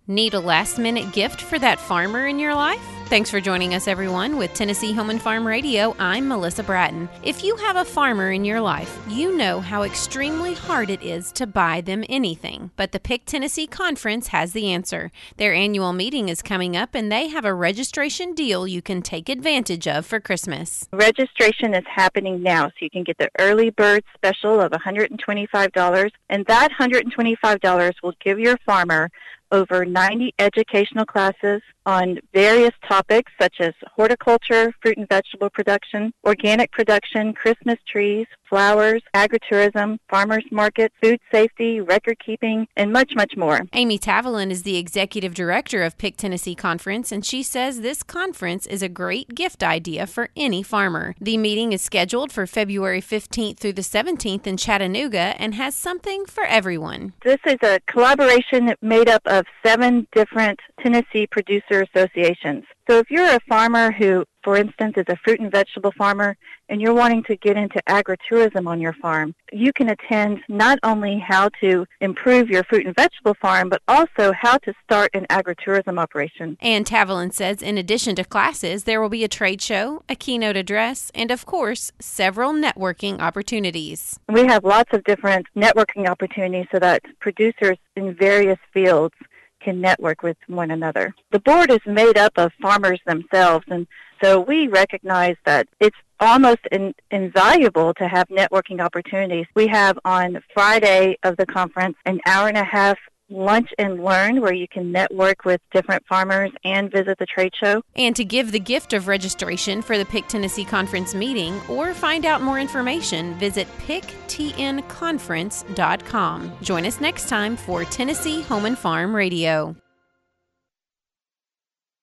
Need a last-minute gift for that farmer in your life? Thanks for joining us, everyone, with Tennessee Home and Farm Radio. I'm Melissa Bratton. If you have a farmer in your life, you know how extremely hard it is to buy them anything. But the Pick Tennessee Conference has the answer. Their annual meeting is coming up, and they have a registration deal you can take advantage of for Christmas. Registration is happening now, so you can get the early bird special of $125, and that $125 will give your farmer over 90 educational classes on various topics such as horticulture, fruit and vegetable production, organic production, Christmas trees, flowers, agritourism, farmers market, food safety, record keeping, and much, much more. Amy Tavelin is the executive director of Pick Tennessee Conference, and she says this conference is a great gift idea for any farmer. The meeting is scheduled for February 15th through the 17th in Chattanooga and has something for everyone. This is a collaboration made up of 7 different Tennessee producer associations. So if you're a farmer who, for instance, is a fruit and vegetable farmer and you're wanting to get into agritourism on your farm, you can attend not only how to improve your fruit and vegetable farm, but also how to start an agritourism operation. And Tavelin says in addition to classes, there will be a trade show, a keynote address, and of course, several networking opportunities. We have lots of different networking opportunities so that producers in various fields can network with one another. The board is made up of farmers themselves, and so we recognize that it's almost invaluable to have networking opportunities. We have on Friday of the conference an hour-and-a-half lunch and learn where you can network with different farmers and visit the trade show. And to give the gift of registration for the Pick Tennessee Conference meeting or find out more information, visit picktnconference.com. Join us next time for Tennessee Home and Farm Radio.